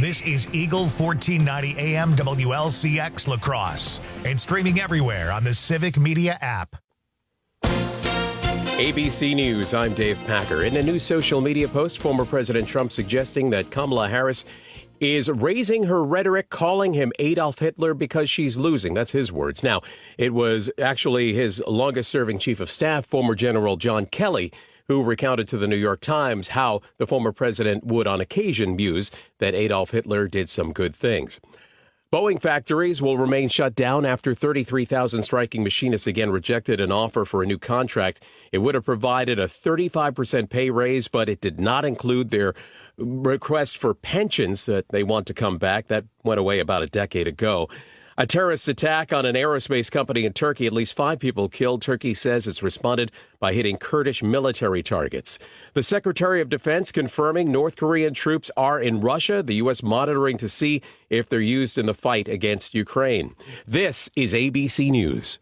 This is Eagle 1490 AM WLCX La Crosse and streaming everywhere on the Civic Media app. ABC News, I'm Dave Packer. In a new social media post, former President Trump suggesting that Kamala Harris is raising her rhetoric, calling him Adolf Hitler because she's losing. That's his words. Now, it was actually his longest-serving chief of staff, former General John Kelly, who recounted to the New York Times how the former president would on occasion muse that Adolf Hitler did some good things. Boeing factories will remain shut down after 33,000 striking machinists again rejected an offer for a new contract. It would have provided a 35% pay raise, but it did not include their request for pensions that they want to come back. That went away about a decade ago. A terrorist attack on an aerospace company in Turkey. At least 5 people killed. Turkey says it's responded by hitting Kurdish military targets. The Secretary of Defense confirming North Korean troops are in Russia. The U.S. monitoring to see if they're used in the fight against Ukraine. This is ABC News.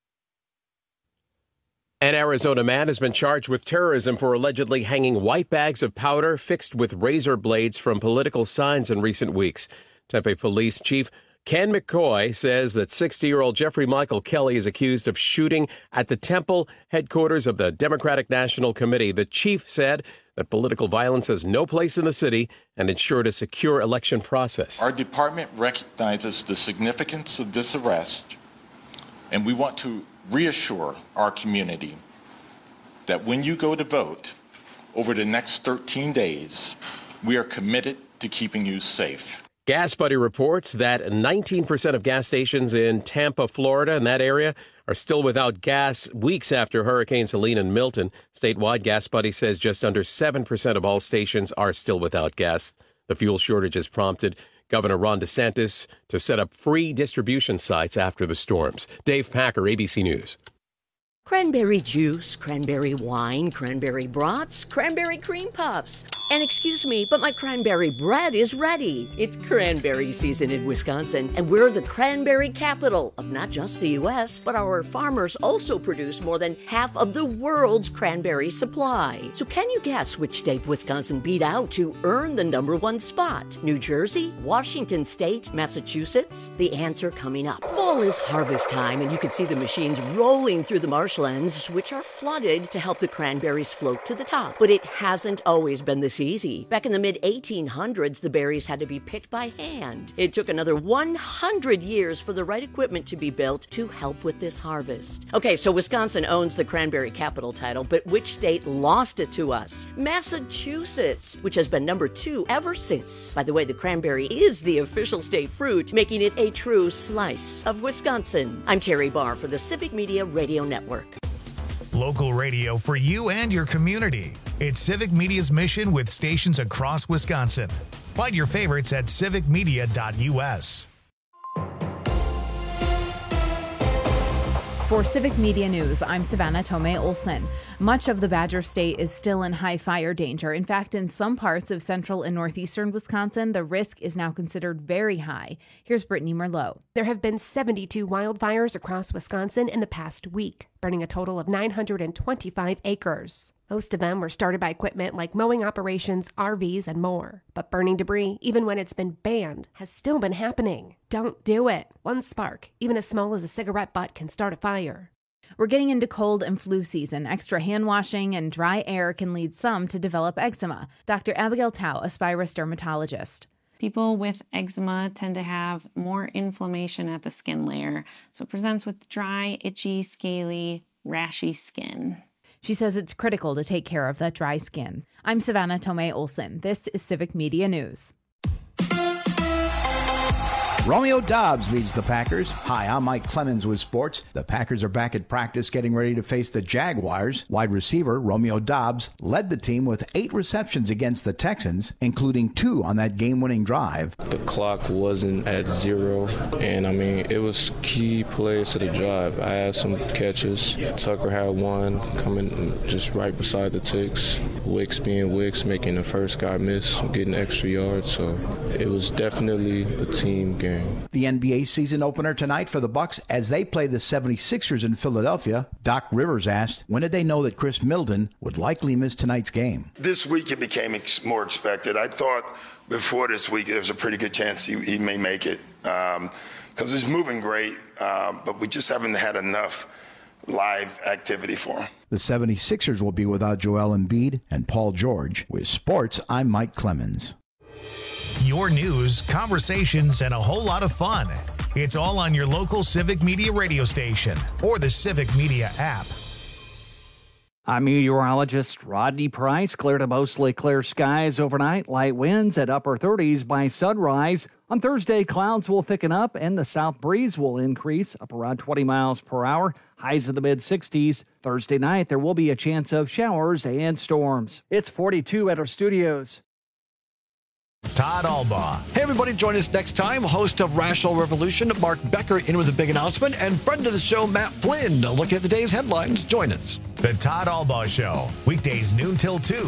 An Arizona man has been charged with terrorism for allegedly hanging white bags of powder fixed with razor blades from political signs in recent weeks. Tempe Police Chief Ken McCoy says that 60-year-old Jeffrey Michael Kelly is accused of shooting at the Temple headquarters of the Democratic National Committee. The chief said that political violence has no place in the city and ensured a secure election process. Our department recognizes the significance of this arrest, and we want to reassure our community that when you go to vote over the next 13 days, we are committed to keeping you safe. Gas Buddy reports that 19% of gas stations in Tampa, Florida, and that area are still without gas weeks after Hurricanes Helene and Milton. Statewide, Gas Buddy says just under 7% of all stations are still without gas. The fuel shortage has prompted Governor Ron DeSantis to set up free distribution sites after the storms. Dave Packer, ABC News. Cranberry juice, cranberry wine, cranberry brats, cranberry cream puffs. And excuse me, but my cranberry bread is ready. It's cranberry season in Wisconsin, and we're the cranberry capital of not just the U.S., but our farmers also produce more than half of the world's cranberry supply. So can you guess which state Wisconsin beat out to earn the #1 spot? New Jersey, Washington State, Massachusetts? The answer coming up. Fall is harvest time, and you can see the machines rolling through the marshlands, which are flooded to help the cranberries float to the top. But it hasn't always been this easy. Back in the mid-1800s, the berries had to be picked by hand. It took another 100 years for the right equipment to be built to help with this harvest. Okay, so Wisconsin owns the cranberry capital title, but which state lost it to us? Massachusetts, which has been #2 ever since. By the way, the cranberry is the official state fruit, making it a true slice of Wisconsin. I'm Terry Barr for the Civic Media Radio Network. Local radio for you and your community. It's Civic Media's mission with stations across Wisconsin. Find your favorites at civicmedia.us. For Civic Media News, I'm Savannah Tomei Olson. Much of the Badger State is still in high fire danger. In fact, in some parts of central and northeastern Wisconsin, the risk is now considered very high. Here's Brittany Merlot. There have been 72 wildfires across Wisconsin in the past week, burning a total of 925 acres. Most of them were started by equipment like mowing operations, RVs, and more. But burning debris, even when it's been banned, has still been happening. Don't do it. One spark, even as small as a cigarette butt, can start a fire. We're getting into cold and flu season. Extra hand washing and dry air can lead some to develop eczema. Dr. Abigail Tao, a Spirus dermatologist. People with eczema tend to have more inflammation at the skin layer, so it presents with dry, itchy, scaly, rashy skin. She says it's critical to take care of that dry skin. I'm Savannah Tomei Olson. This is Civic Media News. Romeo Doubs leads the Packers. Hi, I'm Mike Clemens with sports. The Packers are back at practice getting ready to face the Jaguars. Wide receiver Romeo Doubs led the team with 8 receptions against the Texans, including 2 on that game-winning drive. The clock wasn't at 0, and it was key plays to the drive. I had some catches. Tucker had one coming just right beside the Ticks. Wicks being Wicks, making the first guy miss, getting extra yards. So it was definitely a team game. The NBA season opener tonight for the Bucks as they play the 76ers in Philadelphia. Doc Rivers asked, when did they know that Chris Middleton would likely miss tonight's game? This week it became more expected. I thought before this week, there's a pretty good chance he may make it because he's moving great, but we just haven't had enough live activity for him. The 76ers will be without Joel Embiid and Paul George. With sports, I'm Mike Clemens. Your news, conversations, and a whole lot of fun. It's all on your local Civic Media radio station or the Civic Media app. I'm meteorologist Rodney Price. Clear to mostly clear skies overnight. Light winds at upper 30s by sunrise. On Thursday, clouds will thicken up and the south breeze will increase up around 20 miles per hour. Highs in the mid-60s. Thursday night, there will be a chance of showers and storms. It's 42 at our studios. Todd Albaugh. Hey, everybody, join us next time. Host of Rational Revolution, Mark Becker, in with a big announcement, and friend of the show, Matt Flynn, looking at the day's headlines. Join us. The Todd Albaugh Show, weekdays noon till 2.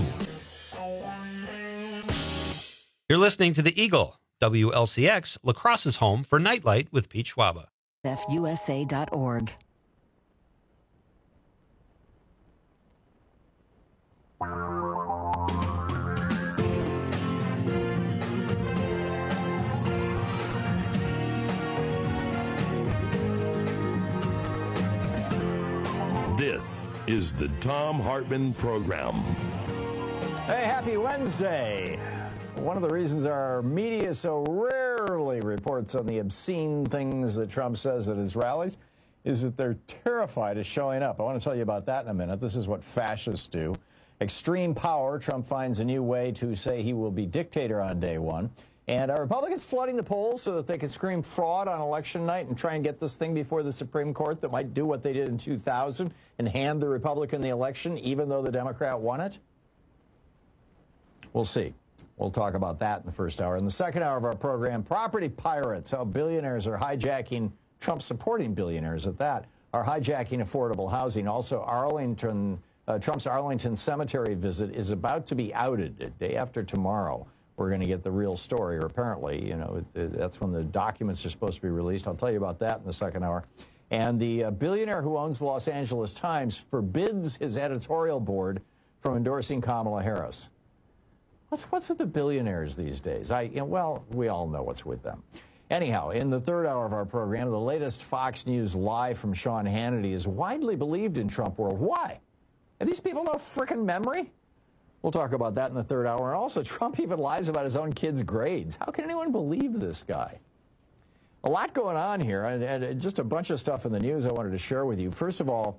You're listening to The Eagle, WLCX, La Crosse's home for Nightlight with Pete Schwaba. FUSA.org. This is the Thom Hartmann Program. Hey, happy Wednesday. One of the reasons our media so rarely reports on the obscene things that Trump says at his rallies is that they're terrified of showing up. I want to tell you about that in a minute. This is what fascists do. Extreme power. Trump finds a new way to say he will be dictator on day one. And are Republicans flooding the polls so that they can scream fraud on election night and try and get this thing before the Supreme Court that might do what they did in 2000 and hand the Republican the election even though the Democrat won it? We'll see. We'll talk about that in the first hour. In the second hour of our program, property pirates, how billionaires are hijacking, Trump-supporting billionaires at that, are hijacking affordable housing. Also, Trump's Arlington Cemetery visit is about to be outed the day after tomorrow. We're going to get the real story, or apparently, that's when the documents are supposed to be released. I'll tell you about that in the second hour. And the billionaire who owns the Los Angeles Times forbids his editorial board from endorsing Kamala Harris. What's with the billionaires these days? Well, we all know what's with them. Anyhow, in the third hour of our program, the latest Fox News live from Sean Hannity is widely believed in Trump world. Why? Are these people no frickin' memory? We'll talk about that in the third hour. And also, Trump even lies about his own kids' grades. How can anyone believe this guy? A lot going on here, and just a bunch of stuff in the news I wanted to share with you. First of all,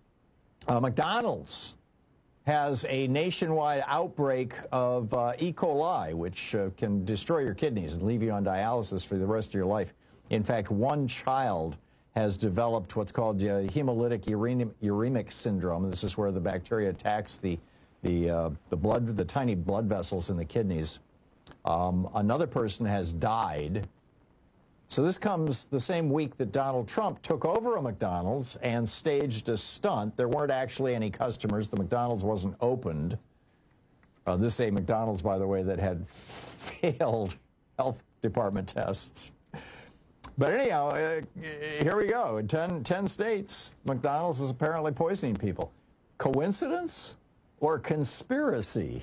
McDonald's has a nationwide outbreak of E. coli, which can destroy your kidneys and leave you on dialysis for the rest of your life. In fact, one child has developed what's called hemolytic uremic syndrome. This is where the bacteria attacks the tiny blood vessels in the kidneys. Another person has died. So this comes the same week that Donald Trump took over a McDonald's and staged a stunt. There weren't actually any customers. The McDonald's wasn't opened. This is a McDonald's, by the way, that had failed health department tests. But anyhow, here we go. In 10 states, McDonald's is apparently poisoning people. Coincidence or conspiracy?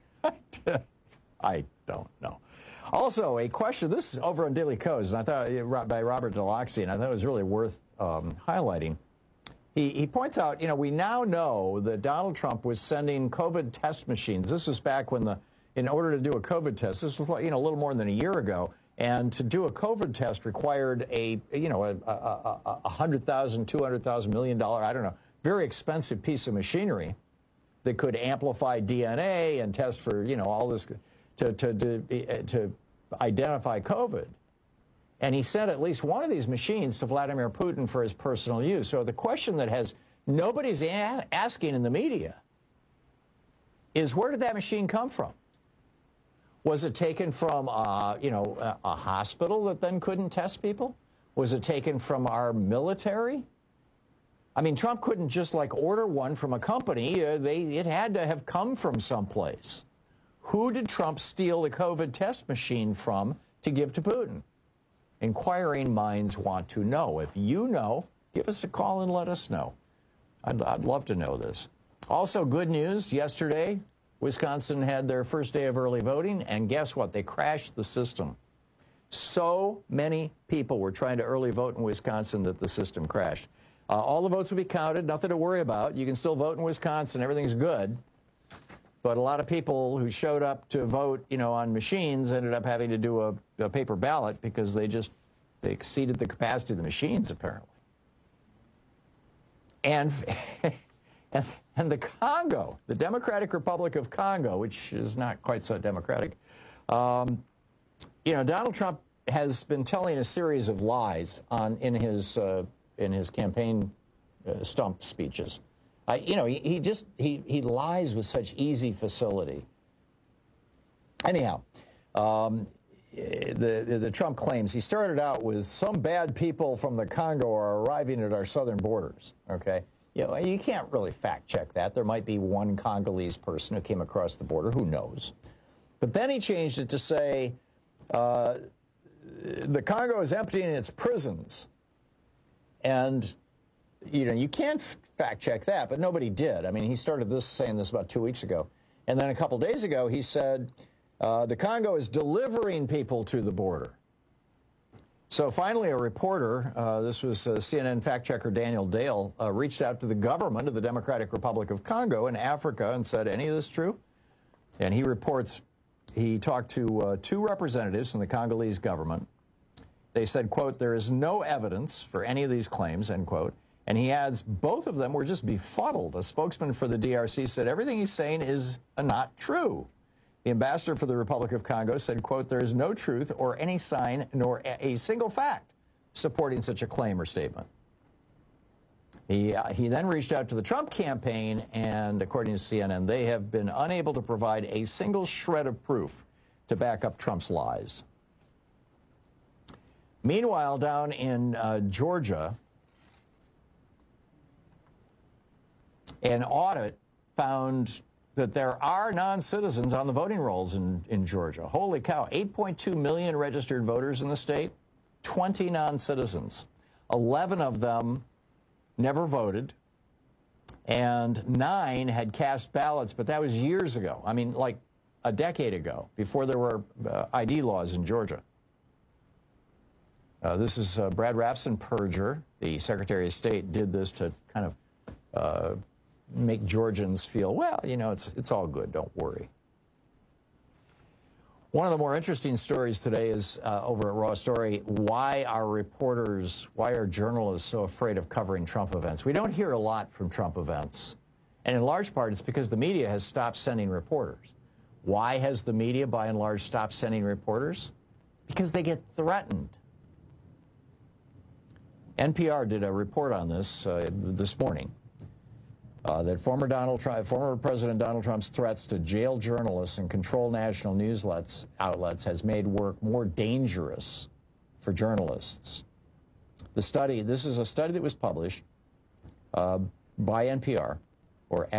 I don't know. Also, a question, this is over on Daily Kos, and I thought, by Robert Deloxy, and I thought it was really worth highlighting. He points out, we now know that Donald Trump was sending COVID test machines. This was back when in order to do a COVID test, this was a little more than a year ago, and to do a COVID test required a $100,000, $200,000, $1 million, I don't know, very expensive piece of machinery that could amplify DNA and test for, all this to identify COVID. And he sent at least one of these machines to Vladimir Putin for his personal use. So the question that nobody's asking in the media is, where did that machine come from? Was it taken from, a hospital that then couldn't test people? Was it taken from our military? I mean, Trump couldn't just order one from a company. It had to have come from someplace. Who did Trump steal the COVID test machine from to give to Putin? Inquiring minds want to know. If you know, give us a call and let us know. I'd love to know this. Also, good news. Yesterday, Wisconsin had their first day of early voting, and guess what? They crashed the system. So many people were trying to early vote in Wisconsin that the system crashed. All the votes will be counted, nothing to worry about. You can still vote in Wisconsin, everything's good. But a lot of people who showed up to vote, on machines ended up having to do a paper ballot because they exceeded the capacity of the machines, apparently. And the Congo, the Democratic Republic of Congo, which is not quite so democratic, Donald Trump has been telling a series of lies in his campaign stump speeches. He lies with such easy facility. Anyhow, the Trump claims he started out with some bad people from the Congo are arriving at our southern borders. Okay, you can't really fact check that. There might be one Congolese person who came across the border. Who knows? But then he changed it to say the Congo is emptying its prisons, and you can't fact check that, but nobody did. I mean, he started saying this about 2 weeks ago. And then a couple days ago, he said, the Congo is delivering people to the border. So finally, a reporter, this was CNN fact checker Daniel Dale, reached out to the government of the Democratic Republic of Congo in Africa and said, any of this true? And he reports he talked to two representatives from the Congolese government. They said, quote, there is no evidence for any of these claims, end quote. And he adds, both of them were just befuddled. A spokesman for the DRC said everything he's saying is not true. The ambassador for the Republic of Congo said, quote, there is no truth or any sign nor a single fact supporting such a claim or statement. He then reached out to the Trump campaign, and according to CNN, they have been unable to provide a single shred of proof to back up Trump's lies. Meanwhile, down in Georgia, an audit found that there are non-citizens on the voting rolls in Georgia. Holy cow, 8.2 million registered voters in the state, 20 non-citizens. 11 of them never voted, and 9 had cast ballots, but that was years ago. I mean, like a decade ago, before there were ID laws in Georgia. This is Brad Raffensperger, the Secretary of State, did this to kind of make Georgians feel, well, it's all good, don't worry. One of the more interesting stories today is over at Raw Story, why are journalists so afraid of covering Trump events? We don't hear a lot from Trump events. And in large part, it's because the media has stopped sending reporters. Why has the media, by and large, stopped sending reporters? Because they get threatened. NPR did a report on this this morning. That former President Donald Trump's threats to jail journalists and control national news outlets has made work more dangerous for journalists. This is a study that was published by NPR, or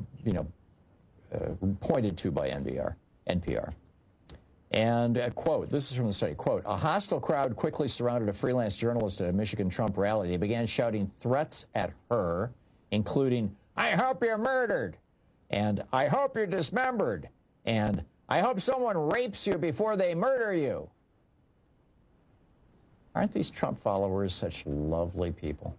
pointed to by NPR. And, quote, this is from the study, quote, a hostile crowd quickly surrounded a freelance journalist at a Michigan Trump rally. They began shouting threats at her, including, I hope you're murdered, and I hope you're dismembered, and I hope someone rapes you before they murder you. Aren't these Trump followers such lovely people?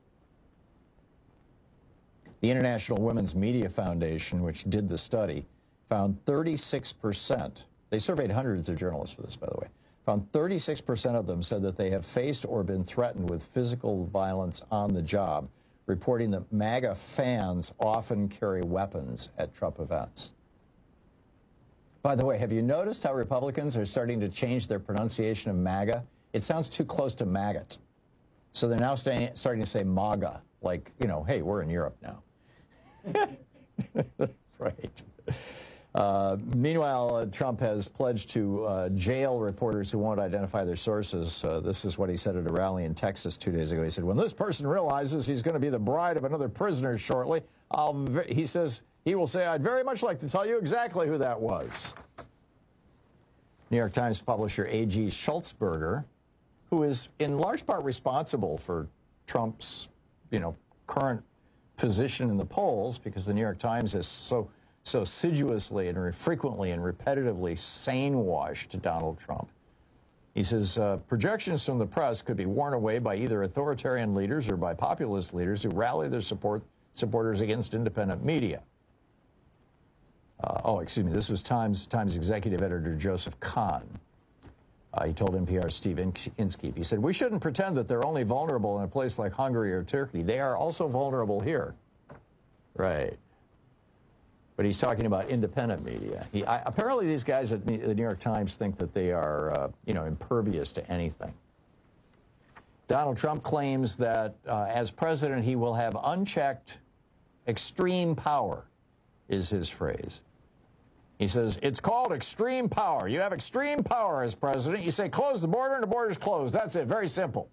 The International Women's Media Foundation, which did the study, found 36%. They surveyed hundreds of journalists for this, by the way. Found 36% of them said that they have faced or been threatened with physical violence on the job, reporting that MAGA fans often carry weapons at Trump events. By the way, have you noticed how Republicans are starting to change their pronunciation of MAGA? It sounds too close to maggot. So they're now starting to say MAGA, like, hey, we're in Europe now. Right. Meanwhile, Trump has pledged to jail reporters who won't identify their sources. This is what he said at a rally in Texas 2 days ago. He said, when this person realizes he's going to be the bride of another prisoner shortly, he says he will say, I'd very much like to tell you exactly who that was. New York Times publisher A.G. Schultzberger, who is in large part responsible for Trump's, current position in the polls, because the New York Times has so so assiduously and frequently and repetitively sane-washed Donald Trump. He says projections from the press could be worn away by either authoritarian leaders or by populist leaders who rally their supporters against independent media. This was Times executive editor Joseph Kahn. He told NPR's Steve Inskeep. He said, "We shouldn't pretend that they're only vulnerable in a place like Hungary or Turkey. They are also vulnerable here." Right. But he's talking about independent media. Apparently these guys at the New York Times think that they are, impervious to anything. Donald Trump claims that as president, he will have unchecked extreme power, is his phrase. He says, it's called extreme power. You have extreme power as president. You say, close the border, and the border's closed. That's it. Very simple.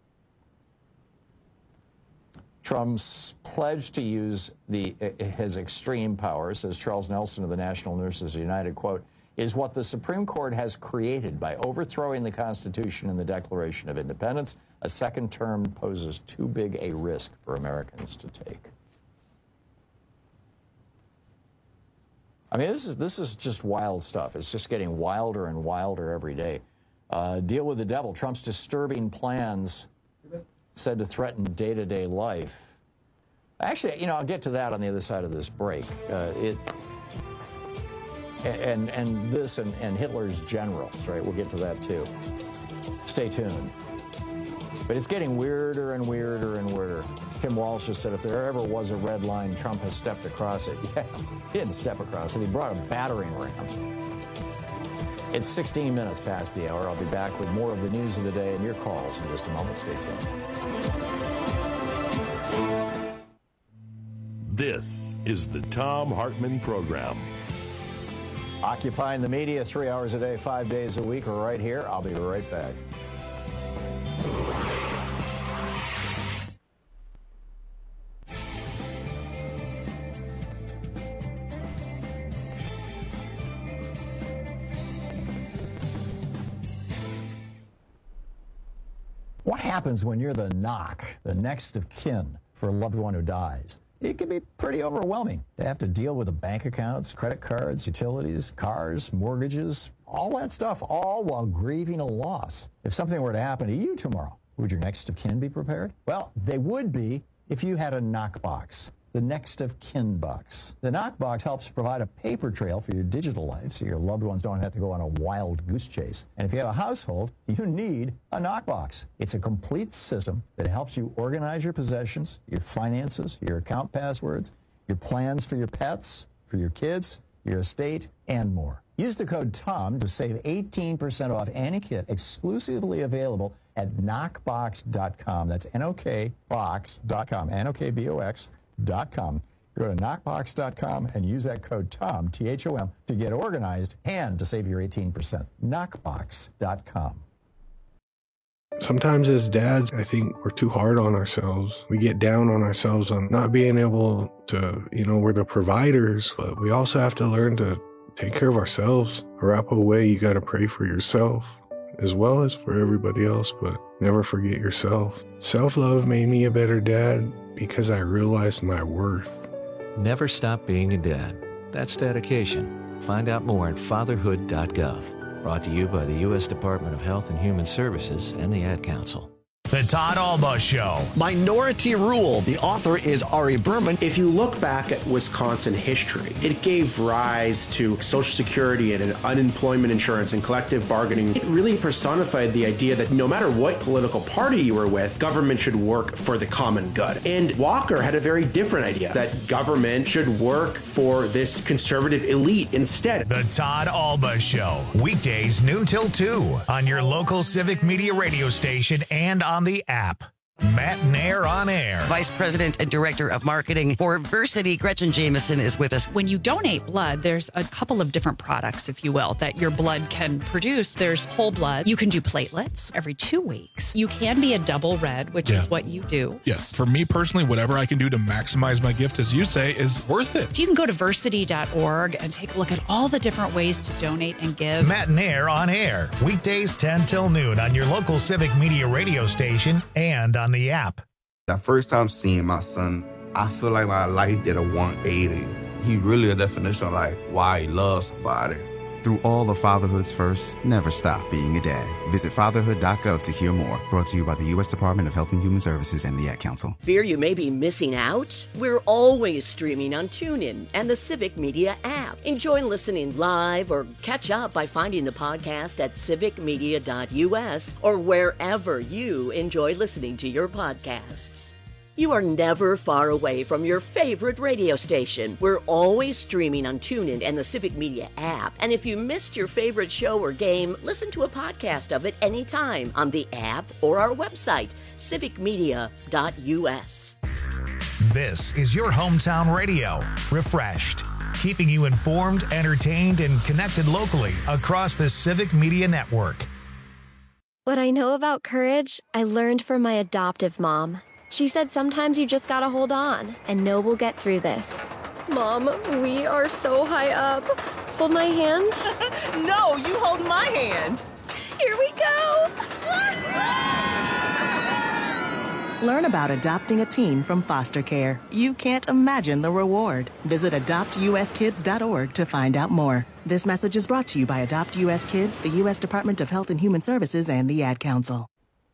Trump's pledge to use his extreme power, says Charles Nelson of the National Nurses United, quote, is what the Supreme Court has created by overthrowing the Constitution and the Declaration of Independence. A second term poses too big a risk for Americans to take. I mean, this is just wild stuff. It's just getting wilder and wilder every day. Deal with the devil. Trump's disturbing plans said to threaten day-to-day life. Actually, I'll get to that on the other side of this break. And this and Hitler's generals, right? We'll get to that too. Stay tuned. But it's getting weirder and weirder and weirder. Tim Walsh just said if there ever was a red line, Trump has stepped across it. Yeah, he didn't step across it. He brought a battering ram. It's 16 minutes past the hour. I'll be back with more of the news of the day and your calls in just a moment. Stay tuned. This is the Thom Hartmann Program. Occupying the media 3 hours a day, 5 days a week, right here. I'll be right back. What happens when you're the next of kin for a loved one who dies? It can be pretty overwhelming. They have to deal with the bank accounts, credit cards, utilities, cars, mortgages, all that stuff, all while grieving a loss. If something were to happen to you tomorrow, would your next of kin be prepared? Well, they would be if you had a knockbox, the next of kin box. The knockbox helps provide a paper trail for your digital life so your loved ones don't have to go on a wild goose chase. And if you have a household, you need a knockbox. It's a complete system that helps you organize your possessions, your finances, your account passwords, your plans for your pets, for your kids, your estate, and more. Use the code TOM to save 18% off any kit exclusively available at knockbox.com. That's NOKBox.com, NOKBOX.com. Go to knockbox.com and use that code TOM, T-H-O-M, to get organized and to save your 18%. Knockbox.com. Sometimes as dads, I think we're too hard on ourselves. We get down on ourselves on not being able to, we're the providers, but we also have to learn to take care of ourselves. Arapaho way, you got to pray for yourself as well as for everybody else, but never forget yourself. Self-love made me a better dad because I realized my worth. Never stop being a dad. That's dedication. Find out more at fatherhood.gov. Brought to you by the U.S. Department of Health and Human Services and the Ad Council. The Todd Alba Show. Minority Rule. The author is Ari Berman. If you look back at Wisconsin history, it gave rise to Social Security and unemployment insurance and collective bargaining. It really personified the idea that no matter what political party you were with, government should work for the common good. And Walker had a very different idea, that government should work for this conservative elite instead. The Todd Alba Show. Weekdays noon till 2 on your local Civic Media radio station and on the app. Matt Nair on air. Vice President and Director of Marketing for Versity, Gretchen Jameson, is with us. When you donate blood, there's a couple of different products, if you will, that your blood can produce. There's whole blood. You can do platelets every 2 weeks. You can be a double red, which is what you do. Yes. For me personally, whatever I can do to maximize my gift, as you say, is worth it. So you can go to versity.org and take a look at all the different ways to donate and give. Matt Nair on air. Weekdays 10 till noon on your local Civic Media radio station and on the app. The first time seeing my son, I feel like my life did a 180. He really a definition of like why he loves somebody. Through all of fatherhood's firsts, never stop being a dad. Visit fatherhood.gov to hear more. Brought to you by the U.S. Department of Health and Human Services and the Ad Council. Fear you may be missing out? We're always streaming on TuneIn and the Civic Media app. Enjoy listening live or catch up by finding the podcast at civicmedia.us or wherever you enjoy listening to your podcasts. You are never far away from your favorite radio station. We're always streaming on TuneIn and the Civic Media app. And if you missed your favorite show or game, listen to a podcast of it anytime on the app or our website, civicmedia.us. This is your hometown radio, refreshed, keeping you informed, entertained, and connected locally across the Civic Media Network. What I know about courage, I learned from my adoptive mom. She said sometimes you just gotta hold on and know we'll get through this. Mom, we are so high up. Hold my hand. No, you hold my hand. Here we go. Learn about adopting a teen from foster care. You can't imagine the reward. Visit adoptuskids.org to find out more. This message is brought to you by Adopt U.S. Kids, the U.S. Department of Health and Human Services, and the Ad Council.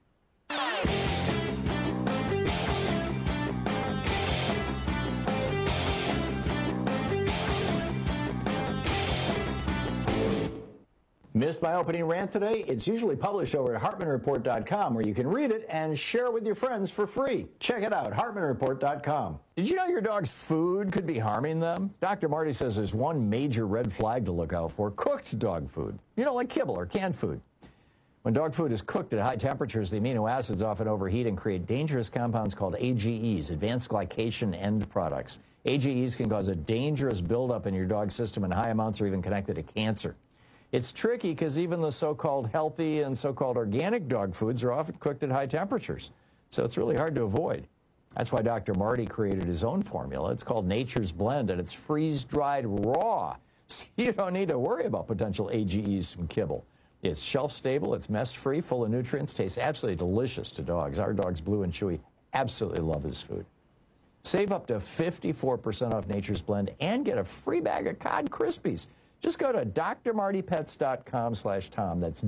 Missed my opening rant today? It's usually published over at HartmanReport.com, where you can read it and share it with your friends for free. Check it out, HartmanReport.com. Did you know your dog's food could be harming them? Dr. Marty says there's one major red flag to look out for: cooked dog food. You know, like kibble or canned food. When dog food is cooked at high temperatures, the amino acids often overheat and create dangerous compounds called AGEs, advanced glycation end products. AGEs can cause a dangerous buildup in your dog's system, and high amounts are even connected to cancer. It's tricky because even the so-called healthy and so-called organic dog foods are often cooked at high temperatures, so it's really hard to avoid. That's why Dr. Marty created his own formula. It's called Nature's Blend, and it's freeze-dried raw, so you don't need to worry about potential AGEs from kibble. It's shelf-stable, it's mess-free, full of nutrients, tastes absolutely delicious to dogs. Our dogs, Blue and Chewy, absolutely love his food. Save up to 54% off Nature's Blend and get a free bag of Cod Krispies. Just go to drmartypets.com/Tom. That's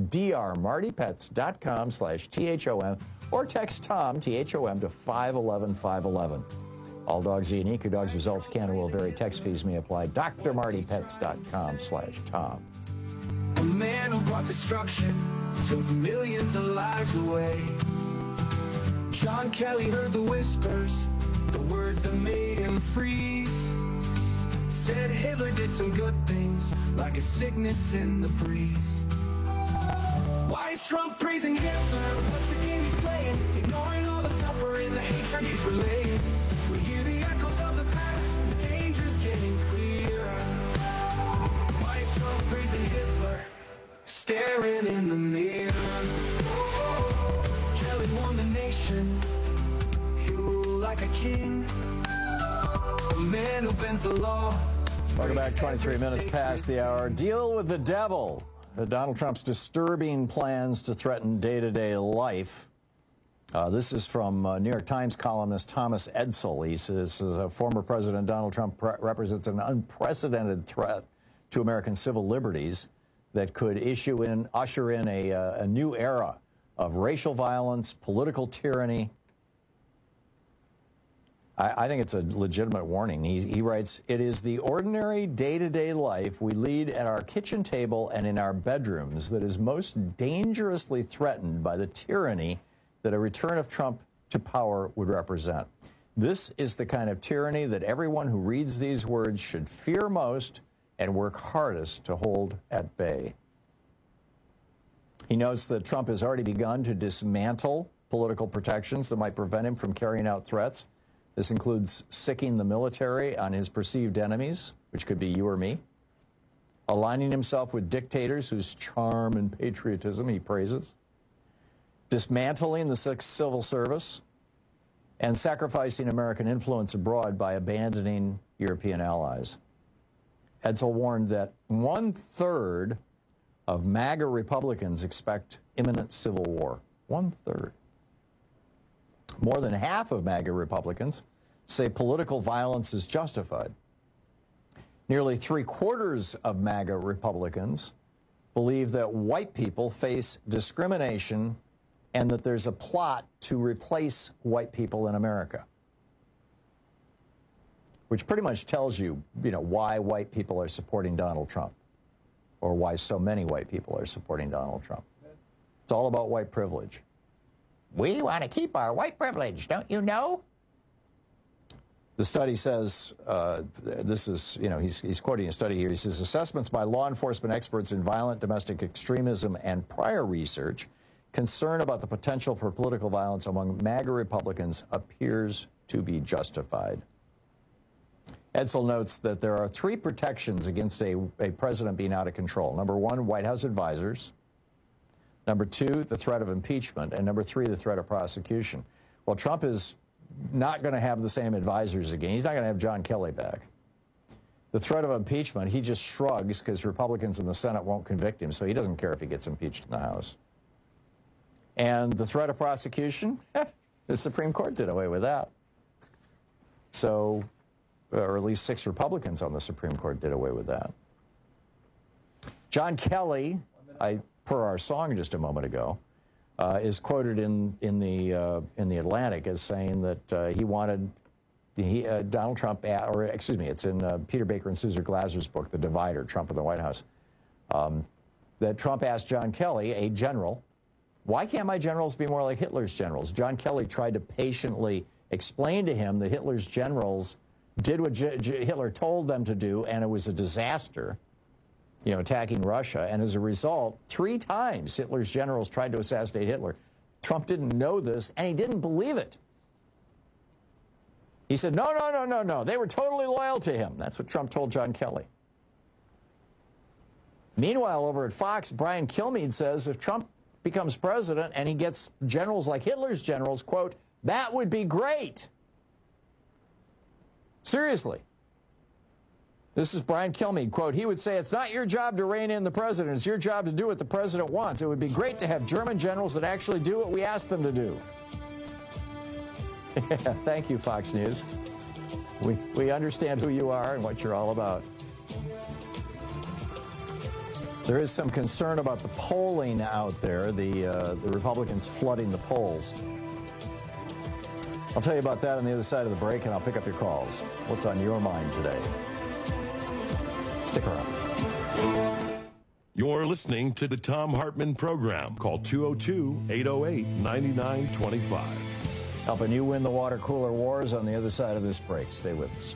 drmartypets.com/THOM, or text Tom, THOM, to 511-511. All dogs are unique. Your dog's results can and will vary. Text fees may apply. drmartypets.com/Tom. A man who brought destruction, took millions of lives away. John Kelly heard the whispers, the words that made him freeze. Said Hitler did some good things, like a sickness in the breeze. Why is Trump praising Hitler? What's the game he's playing? Ignoring all the suffering, the hatred he's relaying. We hear the echoes of the past, the danger's getting clearer. Why is Trump praising Hitler? Staring in the mirror. Kelly won the nation, he ruled like a king. A man who bends the law. Welcome back, 23 minutes past the hour. Deal with the devil. Donald Trump's disturbing plans to threaten day-to-day life. This is from New York Times columnist Thomas Edsall. He says former President Donald Trump represents an unprecedented threat to American civil liberties that could usher in a new era of racial violence, political tyranny. I think it's a legitimate warning. He writes, "It is the ordinary day-to-day life we lead at our kitchen table and in our bedrooms that is most dangerously threatened by the tyranny that a return of Trump to power would represent. This is the kind of tyranny that everyone who reads these words should fear most and work hardest to hold at bay." He notes that Trump has already begun to dismantle political protections that might prevent him from carrying out threats. This includes sicking the military on his perceived enemies, which could be you or me, aligning himself with dictators whose charm and patriotism he praises, dismantling the civil service, and sacrificing American influence abroad by abandoning European allies. Edsall warned that 1/3 of MAGA Republicans expect imminent civil war. 1/3. More than half of MAGA Republicans say political violence is justified. Nearly 3/4 of MAGA Republicans believe that white people face discrimination and that there's a plot to replace white people in America. Which pretty much tells you, why white people are supporting Donald Trump, or why so many white people are supporting Donald Trump. It's all about white privilege. We want to keep our white privilege, don't you know? The study says, this is, he's quoting a study here. He says, assessments by law enforcement experts in violent domestic extremism and prior research, concern about the potential for political violence among MAGA Republicans appears to be justified. Edsel notes that there are 3 protections against a president being out of control. Number 1, White House advisors. Number 2, the threat of impeachment. And number 3, the threat of prosecution. Well, Trump is not going to have the same advisors again. He's not going to have John Kelly back. The threat of impeachment, he just shrugs because Republicans in the Senate won't convict him, so he doesn't care if he gets impeached in the House. And the threat of prosecution, the Supreme Court did away with that. So, or at least 6 Republicans on the Supreme Court did away with that. John Kelly, per our song just a moment ago, is quoted in the Atlantic as saying that he wanted Donald Trump, it's in Peter Baker and Susan Glasser's book, The Divider, Trump in the White House, that Trump asked John Kelly, a general, why can't my generals be more like Hitler's generals? John Kelly tried to patiently explain to him that Hitler's generals did what Hitler told them to do, and it was a disaster, attacking Russia. And as a result, 3 times Hitler's generals tried to assassinate Hitler. Trump didn't know this, and he didn't believe it. He said, no. They were totally loyal to him. That's what Trump told John Kelly. Meanwhile, over at Fox, Brian Kilmeade says if Trump becomes president and he gets generals like Hitler's generals, quote, that would be great. Seriously. This is Brian Kilmeade, quote, he would say, it's not your job to rein in the president. It's your job to do what the president wants. It would be great to have German generals that actually do what we ask them to do. Yeah, thank you, Fox News. We understand who you are and what you're all about. There is some concern about the polling out there, the Republicans flooding the polls. I'll tell you about that on the other side of the break, and I'll pick up your calls. What's on your mind today? Stick around. You're listening to the Thom Hartmann Program. Call 202-808-9925. Helping you win the water cooler wars on the other side of this break. Stay with us.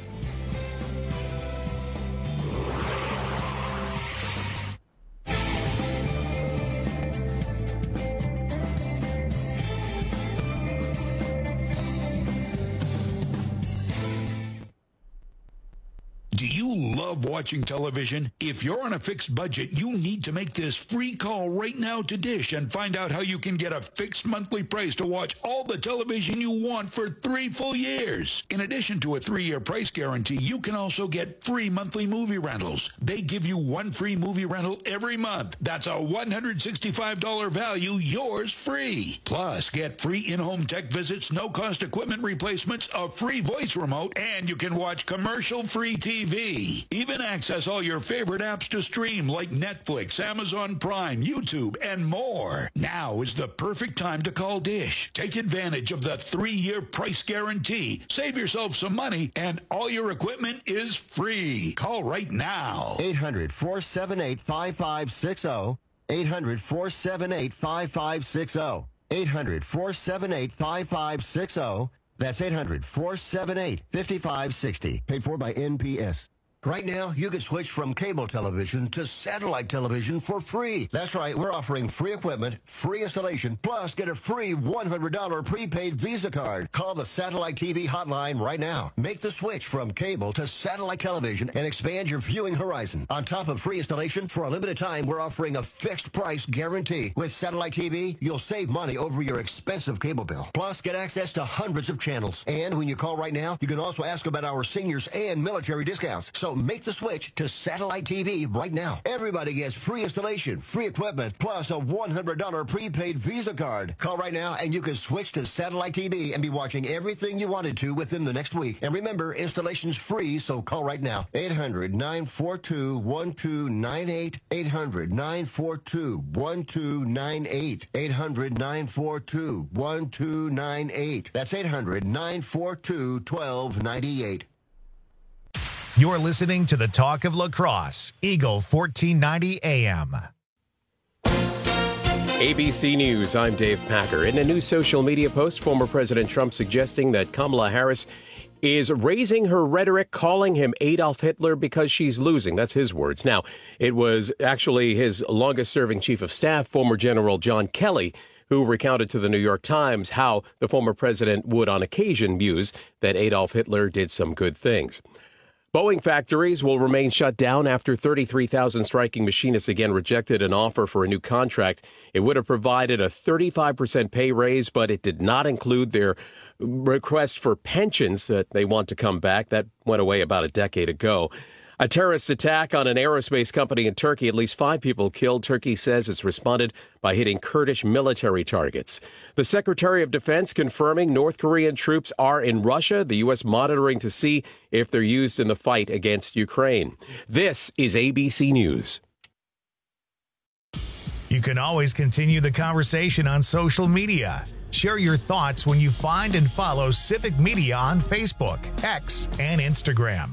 Watching television? If you're on a fixed budget, you need to make this free call right now to Dish and find out how you can get a fixed monthly price to watch all the television you want for 3 full years. In addition to a 3-year price guarantee, you can also get free monthly movie rentals. They give you 1 free movie rental every month. That's a $165 value, yours free. Plus, get free in-home tech visits, no-cost equipment replacements, a free voice remote, and you can watch commercial-free TV. Even access all your favorite apps to stream like Netflix, Amazon Prime, YouTube, and more. Now is the perfect time to call Dish. Take advantage of the 3-year price guarantee. Save yourself some money, and all your equipment is free. Call right now. 800-478-5560. 800-478-5560. 800-478-5560. That's 800-478-5560. Paid for by NPS. Right now, you can switch from cable television to satellite television for free. That's right, we're offering free equipment, free installation, plus get a free $100 prepaid Visa card. Call the Satellite TV hotline right now. Make the switch from cable to satellite television and expand your viewing horizon. On top of free installation, for a limited time, we're offering a fixed price guarantee. With Satellite TV, you'll save money over your expensive cable bill. Plus, get access to hundreds of channels. And when you call right now, you can also ask about our seniors and military discounts. So So make the switch to satellite TV right now. Everybody gets free installation, free equipment, plus a $100 prepaid Visa card. Call right now and you can switch to satellite TV and be watching everything you wanted to within the next week. And remember, installation's free, so call right now. 800-942-1298. 800-942-1298. 800-942-1298. That's 800-942-1298. You're listening to the Talk of Lacrosse, Eagle 1490 AM. ABC News, I'm Dave Packer. In a new social media post, former President Trump suggesting that Kamala Harris is raising her rhetoric, calling him Adolf Hitler because she's losing. That's his words. Now, it was actually his longest-serving chief of staff, former General John Kelly, who recounted to the New York Times how the former president would on occasion muse that Adolf Hitler did some good things. Boeing factories will remain shut down after 33,000 striking machinists again rejected an offer for a new contract. It would have provided a 35% pay raise, but it did not include their request for pensions that they want to come back. That went away about a decade ago. A terrorist attack on an aerospace company in Turkey. At least 5 people killed. Turkey says it's responded by hitting Kurdish military targets. The Secretary of Defense confirming North Korean troops are in Russia. The U.S. monitoring to see if they're used in the fight against Ukraine. This is ABC News. You can always continue the conversation on social media. Share your thoughts when you find and follow Civic Media on Facebook, X, and Instagram.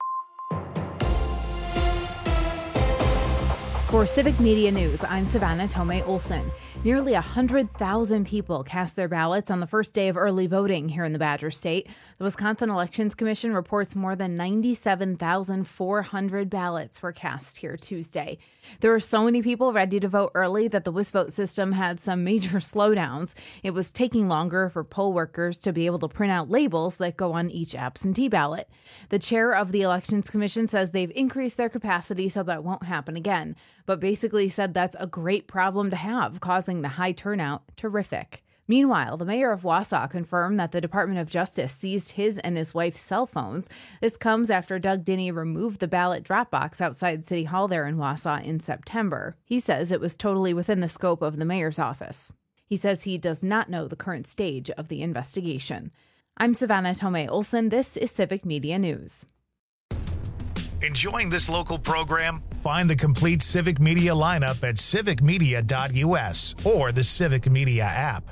For Civic Media News, I'm Savannah Tomei Olson. Nearly 100,000 people cast their ballots on the first day of early voting here in the Badger State. The Wisconsin Elections Commission reports more than 97,400 ballots were cast here Tuesday. There were so many people ready to vote early that the WisVote system had some major slowdowns. It was taking longer for poll workers to be able to print out labels that go on each absentee ballot. The chair of the Elections Commission says they've increased their capacity so that won't happen again, but basically said that's a great problem to have, causing the high turnout terrific. Meanwhile, the mayor of Wausau confirmed that the Department of Justice seized his and his wife's cell phones. This comes after Doug Dinney removed the ballot drop box outside City Hall there in Wausau in September. He says it was totally within the scope of the mayor's office. He says he does not know the current stage of the investigation. I'm Savannah Tomei Olson. This is Civic Media News. Enjoying this local program? Find the complete Civic Media lineup at civicmedia.us or the Civic Media app.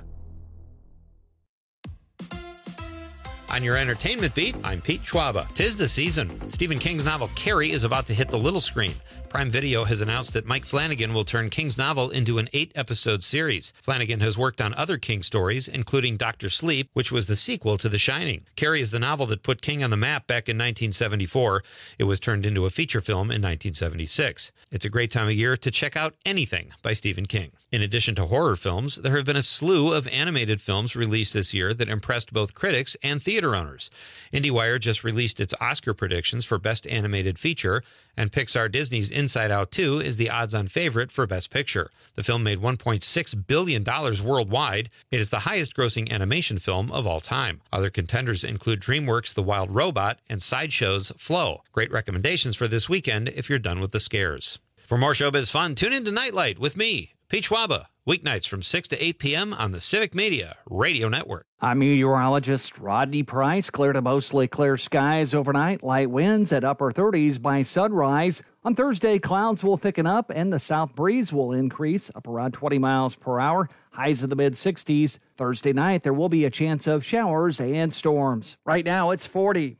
On your entertainment beat, I'm Pete Schwaba. 'Tis the season. Stephen King's novel Carrie is about to hit the little screen. Prime Video has announced that Mike Flanagan will turn King's novel into an 8-episode series. Flanagan has worked on other King stories, including Dr. Sleep, which was the sequel to The Shining. Carrie is the novel that put King on the map back in 1974. It was turned into a feature film in 1976. It's a great time of year to check out anything by Stephen King. In addition to horror films, there have been a slew of animated films released this year that impressed both critics and theater owners. IndieWire just released its Oscar predictions for Best Animated Feature, and Pixar Disney's Inside Out 2 is the odds-on favorite for Best Picture. The film made $1.6 billion worldwide. It is the highest-grossing animation film of all time. Other contenders include DreamWorks' The Wild Robot and Sideshow's Flow. Great recommendations for this weekend if you're done with the scares. For more showbiz fun, tune in to Nightlight with me, Pete Schwaba, weeknights from 6 to 8 p.m. on the Civic Media Radio Network. I'm meteorologist Rodney Price. Clear to mostly clear skies overnight. Light winds at upper 30s by sunrise. On Thursday, clouds will thicken up and the south breeze will increase up around 20 miles per hour. Highs in the mid-60s. Thursday night, there will be a chance of showers and storms. Right now, it's 40.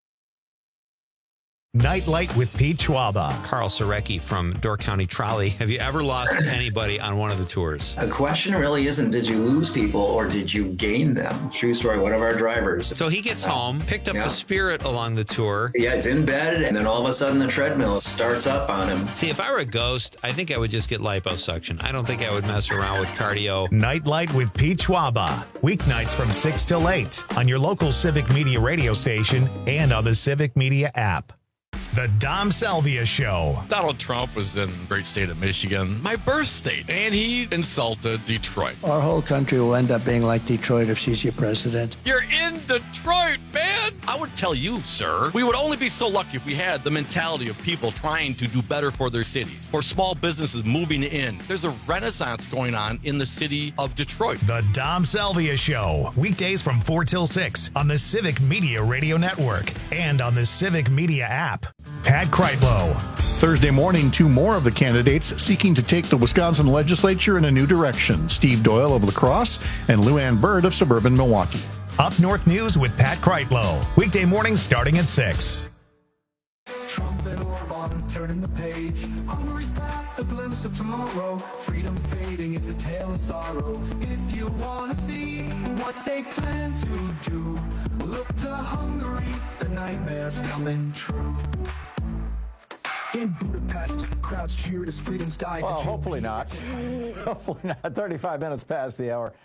Nightlight with Pete Schwaba. Carl Sorecki from Door County Trolley. Have you ever lost anybody on one of the tours? The question really isn't, did you lose people or did you gain them? True story, one of our drivers. So he gets home, picked up a Spirit along the tour. Yeah, he's in bed, and then all of a sudden the treadmill starts up on him. See, if I were a ghost, I think I would just get liposuction. I don't think I would mess around with cardio. Nightlight with Pete Schwaba. Weeknights from 6 till 8 on your local Civic Media radio station and on the Civic Media app. The Dom Salvia Show. Donald Trump was in the great state of Michigan, my birth state, and he insulted Detroit. Our whole country will end up being like Detroit if she's your president. You're in Detroit, man! I would tell you, sir, we would only be so lucky if we had the mentality of people trying to do better for their cities, for small businesses moving in. There's a renaissance going on in the city of Detroit. The Dom Salvia Show. Weekdays from 4 till 6 on the Civic Media Radio Network and on the Civic Media app. Pat Kreitlow. Thursday morning, two more of the candidates seeking to take the Wisconsin legislature in a new direction. Steve Doyle of La Crosse and Lou Ann Bird of suburban Milwaukee. Up North News with Pat Kreitlow. Weekday mornings starting at 6. Trump and Orban turning the page. Hungary's path, a glimpse of tomorrow. Freedom fading, it's a tale of sorrow. If you want to see what they plan to do, look to Hungary, the nightmare's coming true. In Budapest, crowds cheered as freedoms died. Well, hopefully not. Hopefully not. 35 minutes past the hour.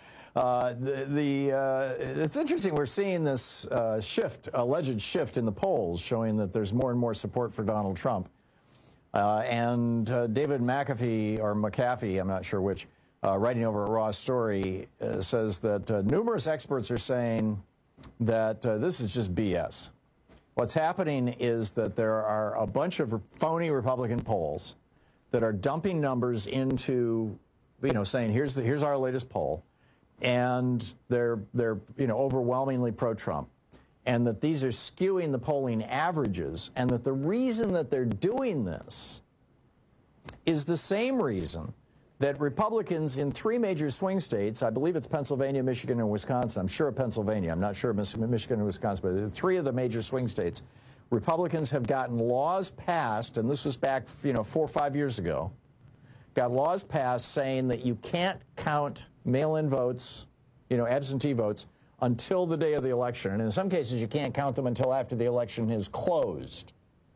It's interesting. We're seeing this alleged shift in the polls, showing that there's more and more support for Donald Trump. And David McAfee, I'm not sure which, writing over a Raw Story, says that numerous experts are saying that this is just BS. What's happening is that there are a bunch of phony Republican polls that are dumping numbers into, saying here's our latest poll, and they're overwhelmingly pro-Trump, and that these are skewing the polling averages, and that the reason that they're doing this is the same reason that Republicans in three major swing states, I believe it's Pennsylvania, Michigan, and Wisconsin. I'm sure of Pennsylvania. I'm not sure of Michigan and Wisconsin, but three of the major swing states, Republicans have gotten laws passed, and this was back, 4 or 5 years ago, got laws passed saying that you can't count mail-in votes, absentee votes, until the day of the election. And in some cases, you can't count them until after the election is closed.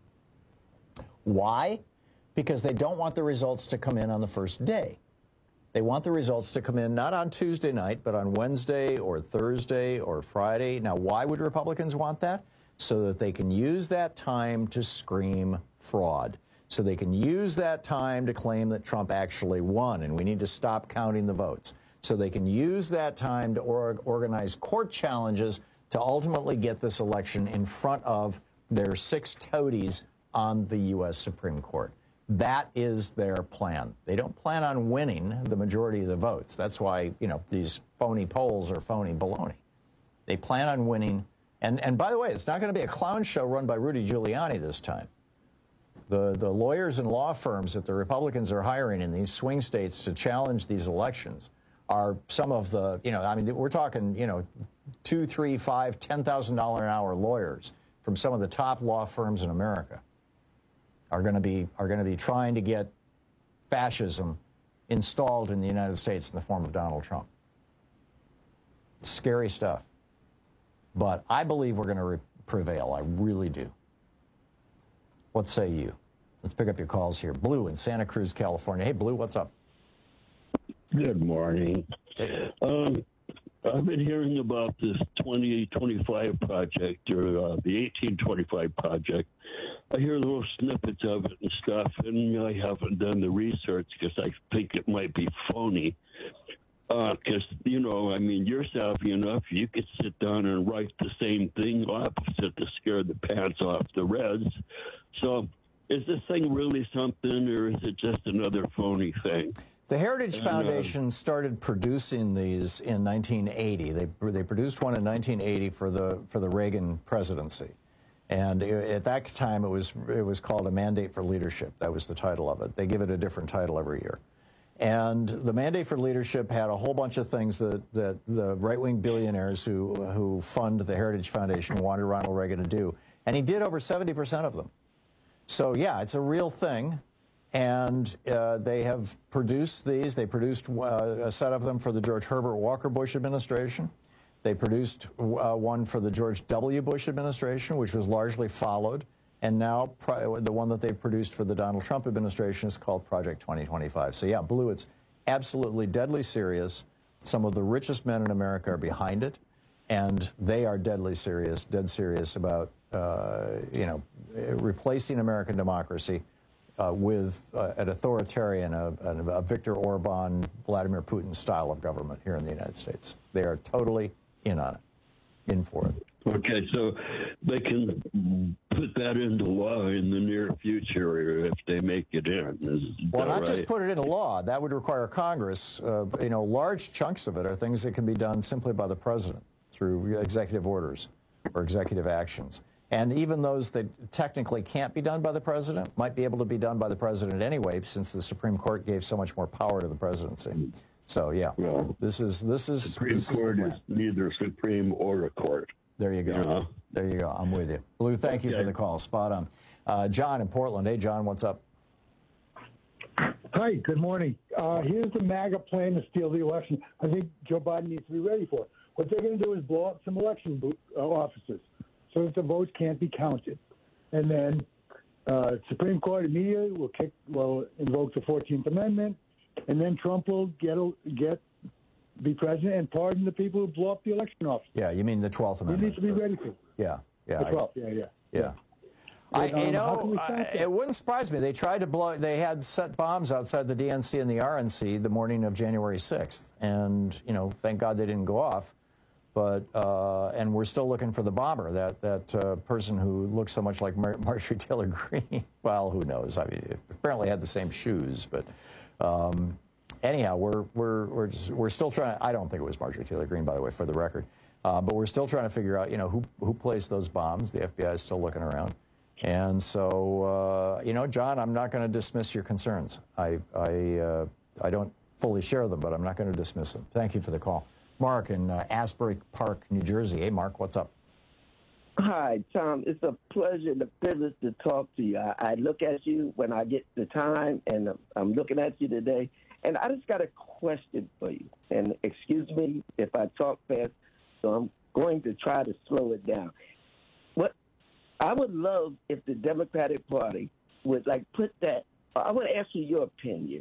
Why? Because they don't want the results to come in on the first day. They want the results to come in not on Tuesday night, but on Wednesday or Thursday or Friday. Now, why would Republicans want that? So that they can use that time to scream fraud. So they can use that time to claim that Trump actually won and we need to stop counting the votes. So they can use that time to organize court challenges to ultimately get this election in front of their 6 toadies on the U.S. Supreme Court. That is their plan. They don't plan on winning the majority of the votes. That's why, these phony polls are phony baloney. They plan on winning. And by the way, it's not going to be a clown show run by Rudy Giuliani this time. The lawyers and law firms that the Republicans are hiring in these swing states to challenge these elections are some of the, we're talking, $2,000, $3,000, $5,000, $10,000 an hour lawyers from some of the top law firms in America. Are going to be trying to get fascism installed in the United States in the form of Donald Trump. Scary stuff. But I believe we're going to prevail. I really do. What say you? Let's pick up your calls here. Blue in Santa Cruz, California. Hey, Blue, what's up? Good morning. I've been hearing about this 2025 project, or the 1825 project. I hear little snippets of it and stuff, and I haven't done the research because I think it might be phony. Because, you're savvy enough, you could sit down and write the same thing opposite to scare the pants off the Reds. So is this thing really something, or is it just another phony thing? The Heritage Foundation started producing these in 1980. They produced one in 1980 for the Reagan presidency, and at that time it was called A Mandate for Leadership. That was the title of it. They give it a different title every year, and the Mandate for Leadership had a whole bunch of things that the right-wing billionaires who fund the Heritage Foundation wanted Ronald Reagan to do, and he did over 70% of them. So yeah, it's a real thing. And they have produced these. They produced a set of them for the George Herbert Walker Bush administration. They produced one for the George W. Bush administration, which was largely followed. And now the one that they've produced for the Donald Trump administration is called Project 2025. So yeah, Blue, it's absolutely deadly serious. Some of the richest men in America are behind it. And they are dead serious about replacing American democracy with an authoritarian, a Viktor Orban, Vladimir Putin style of government here in the United States. They are totally in on it, in for it. Okay, so they can put that into law in the near future if they make it in. Well, not just put it into law. That would require Congress. Large chunks of it are things that can be done simply by the president through executive orders or executive actions. And even those that technically can't be done by the president might be able to be done by the president anyway, since the Supreme Court gave so much more power to the presidency. So, yeah, this is Supreme Court is neither supreme or a court. There you go. Yeah. There you go. I'm with you. Lou, thank you for the call. Spot on. John in Portland. Hey, John, what's up? Hi, good morning. Here's the MAGA plan to steal the election. I think Joe Biden needs to be ready for it. What they're going to do is blow up some election offices so that the votes can't be counted. And then Supreme Court immediately will invoke the 14th Amendment, and then Trump will be president and pardon the people who blow up the election office. Yeah, you mean the 12th Amendment. We need to be ready for it. Yeah. The 12th, yeah. It wouldn't surprise me. They tried to blow. They had set bombs outside the DNC and the RNC the morning of January 6th, and thank God they didn't go off. But and we're still looking for the bomber, that person who looks so much like Marjorie Taylor Greene. Well, who knows? I mean, apparently had the same shoes, but. Anyhow, we're still trying. I don't think it was Marjorie Taylor Greene, by the way, for the record. But we're still trying to figure out, who placed those bombs. The FBI is still looking around, and so John, I'm not going to dismiss your concerns. I don't fully share them, but I'm not going to dismiss them. Thank you for the call, Mark in Asbury Park, New Jersey. Hey, Mark, what's up? Hi, Tom. It's a pleasure and a privilege to talk to you. I look at you when I get the time, and I'm looking at you today. And I just got a question for you. And excuse me if I talk fast, so I'm going to try to slow it down. What I would love if the Democratic Party would put that. I want to ask you your opinion.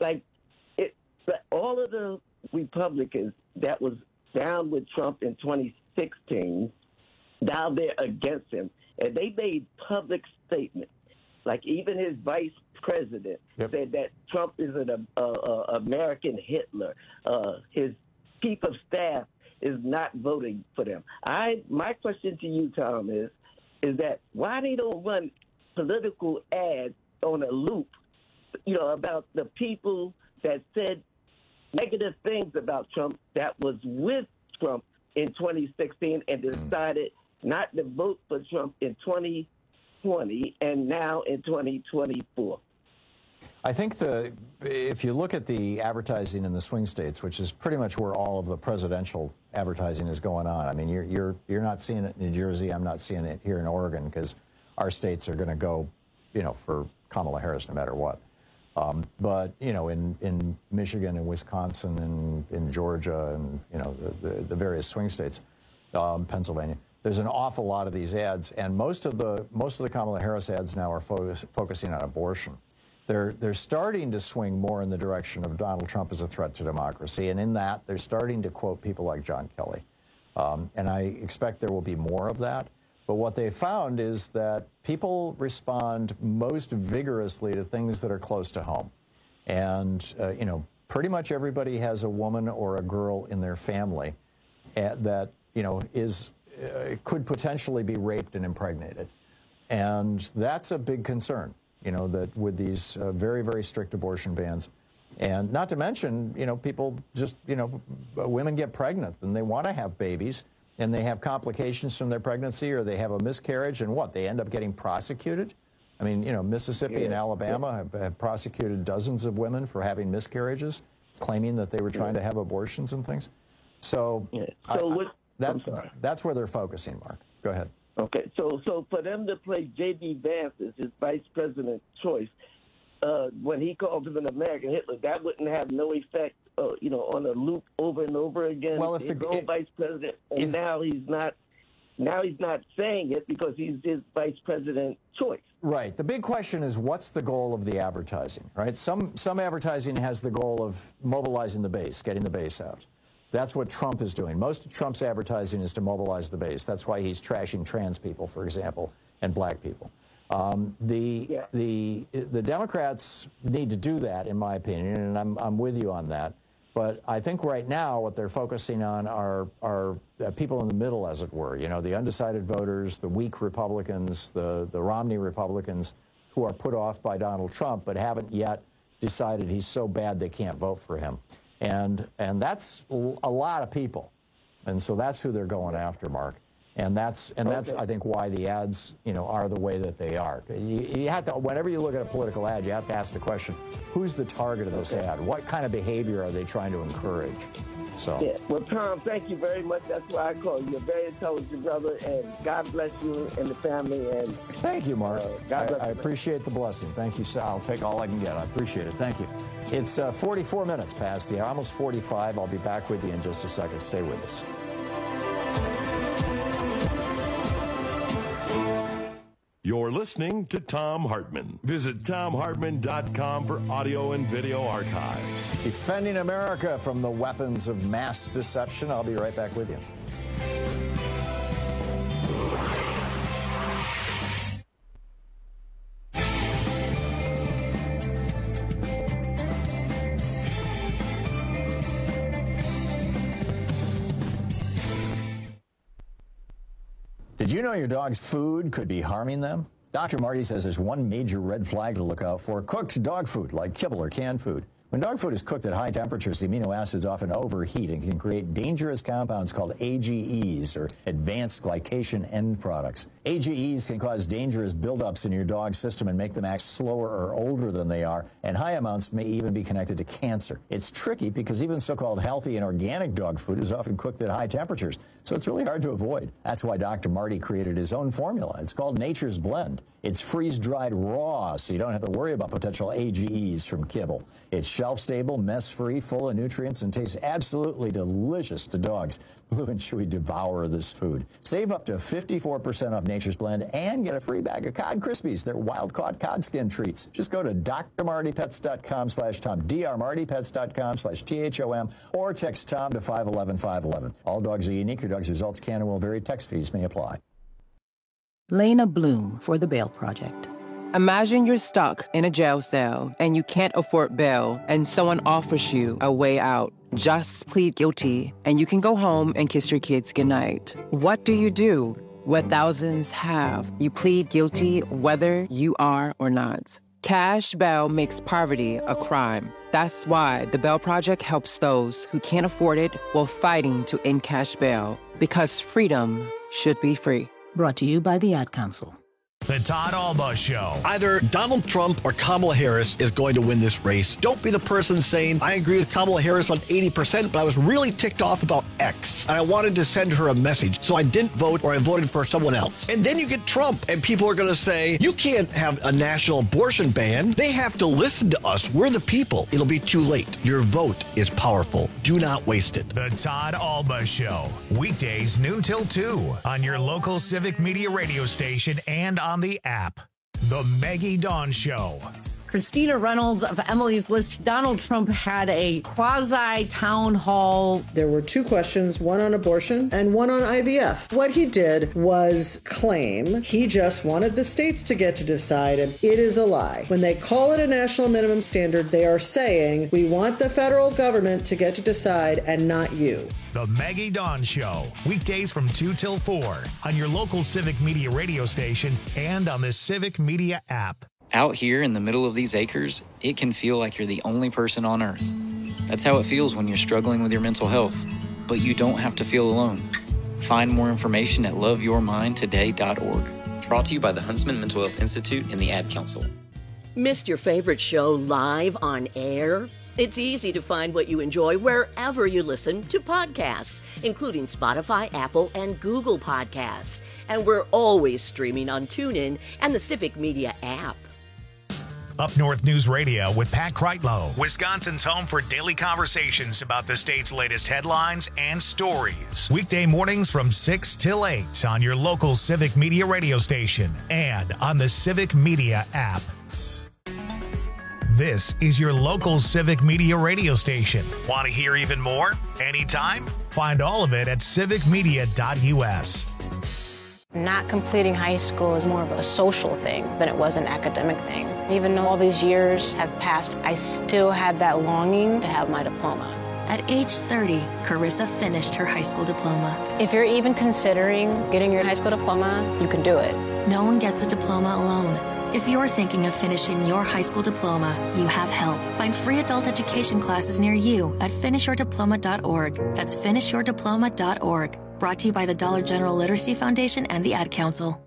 All of the Republicans that was down with Trump in 2016, now they're against him, and they made public statements. Even his vice president said that Trump is an American Hitler. His chief of staff is not voting for them. My question to you, Tom, is that why they don't run political ads on a loop, about the people that said negative things about Trump that was with Trump in 2016 and decided not to vote for Trump in 2020 and now in 2024. I think if you look at the advertising in the swing states, which is pretty much where all of the presidential advertising is going on. I mean, you're not seeing it in New Jersey. I'm not seeing it here in Oregon because our states are going to go, for Kamala Harris no matter what. But in Michigan and Wisconsin and in Georgia and the various swing states, Pennsylvania, there's an awful lot of these ads, and most of the Kamala Harris ads now are focusing on abortion. They're starting to swing more in the direction of Donald Trump as a threat to democracy, and in that, they're starting to quote people like John Kelly. And I expect there will be more of that. But what they found is that people respond most vigorously to things that are close to home. And, pretty much everybody has a woman or a girl in their family that, could potentially be raped and impregnated. And that's a big concern. That with these very, very strict abortion bans. And not to mention, people just, women get pregnant and they want to have babies and they have complications from their pregnancy or they have a miscarriage and what? They end up getting prosecuted? I mean, Mississippi and Alabama have prosecuted dozens of women for having miscarriages, claiming that they were trying to have abortions and things. So, that's where they're focusing, Mark. Go ahead. Okay, so for them to play J.D. Vance as his vice president choice, when he called him an American Hitler, that wouldn't have no effect, on a loop over and over again. Well, if his own vice president, and now he's not saying it because he's his vice president choice. Right. The big question is, what's the goal of the advertising? Right. Some advertising has the goal of mobilizing the base, getting the base out. That's what Trump is doing. Most of Trump's advertising is to mobilize the base. That's why he's trashing trans people, for example, and black people. The Democrats need to do that, in my opinion, and I'm with you on that. But I think right now what they're focusing on are people in the middle, as it were. You know, the undecided voters, the weak Republicans, the Romney Republicans, who are put off by Donald Trump but haven't yet decided he's so bad they can't vote for him. And that's a lot of people. And so that's who they're going after, Mark. And that's I think why the ads, you know, are the way that they are. You have to, whenever you look at a political ad, you have to ask the question, who's the target of this ad? What kind of behavior are they trying to encourage? So. Yeah. Well, Tom, thank you very much. That's why I call you. You're a very intelligent brother, and God bless you and the family. And thank you, Mark. I appreciate the blessing. Thank you, Sal. I'll take all I can get. I appreciate it. Thank you. It's 44 minutes past the hour, almost 45. I'll be back with you in just a second. Stay with us. You're listening to Thom Hartmann. Visit ThomHartmann.com for audio and video archives. Defending America from the weapons of mass deception. I'll be right back with you. Did you know your dog's food could be harming them? Dr. Marty says there's one major red flag to look out for: cooked dog food, like kibble or canned food. When dog food is cooked at high temperatures, the amino acids often overheat and can create dangerous compounds called AGEs, or advanced glycation end products. AGEs can cause dangerous buildups in your dog's system and make them act slower or older than they are, and high amounts may even be connected to cancer. It's tricky because even so-called healthy and organic dog food is often cooked at high temperatures, so it's really hard to avoid. That's why Dr. Marty created his own formula. It's called Nature's Blend. It's freeze-dried raw, so you don't have to worry about potential AGEs from kibble. It's shelf-stable, mess-free, full of nutrients, and tastes absolutely delicious to dogs. Blue and Chewy devour this food. Save up to 54% off Nature's Blend and get a free bag of Cod Krispies. They're wild-caught cod skin treats. Just go to drmartypets.com/Tom, drmartypets.com/THOM, or text Tom to 511-511. All dogs are unique. Your dog's results can and will vary. Text fees may apply. Lena Bloom for the Bail Project. Imagine you're stuck in a jail cell and you can't afford bail, and someone offers you a way out. Just plead guilty and you can go home and kiss your kids goodnight. What do you do? What thousands have. You plead guilty whether you are or not. Cash bail makes poverty a crime. That's why the Bail Project helps those who can't afford it while fighting to end cash bail. Because freedom should be free. Brought to you by the Ad Council. The Todd Alba Show. Either Donald Trump or Kamala Harris is going to win this race. Don't be the person saying, I agree with Kamala Harris on 80%, but I was really ticked off about X, and I wanted to send her a message, so I didn't vote, or I voted for someone else. And then you get Trump, and people are going to say, you can't have a national abortion ban. They have to listen to us. We're the people. It'll be too late. Your vote is powerful. Do not waste it. The Todd Alba Show. Weekdays noon till 2 on your local Civic Media radio station and on the app. The Maggie Dawn Show. Christina Reynolds of Emily's List. Donald Trump had a quasi-town hall. There were two questions, one on abortion and one on IVF. What he did was claim he just wanted the states to get to decide, and it is a lie. When they call it a national minimum standard, they are saying, we want the federal government to get to decide and not you. The Maggie Dawn Show. Weekdays from 2 till 4 on your local Civic Media radio station and on the Civic Media app. Out here in the middle of these acres, it can feel like you're the only person on Earth. That's how it feels when you're struggling with your mental health. But you don't have to feel alone. Find more information at loveyourmindtoday.org. Brought to you by the Huntsman Mental Health Institute and the Ad Council. Missed your favorite show live on air? It's easy to find what you enjoy wherever you listen to podcasts, including Spotify, Apple, and Google Podcasts. And we're always streaming on TuneIn and the Civic Media app. Up North News Radio with Pat Kreitlow, Wisconsin's home for daily conversations about the state's latest headlines and stories. Weekday mornings from 6 till 8 on your local Civic Media radio station and on the Civic Media app. This is your local civic media radio station. Want to hear even more? Anytime? Find all of it at civicmedia.us. Not completing high school is more of a social thing than it was an academic thing. Even though all these years have passed, I still had that longing to have my diploma. At age 30, Carissa finished her high school diploma. If you're even considering getting your high school diploma, you can do it. No one gets a diploma alone. If you're thinking of finishing your high school diploma, you have help. Find free adult education classes near you at finishyourdiploma.org. That's finishyourdiploma.org. Brought to you by the Dollar General Literacy Foundation and the Ad Council.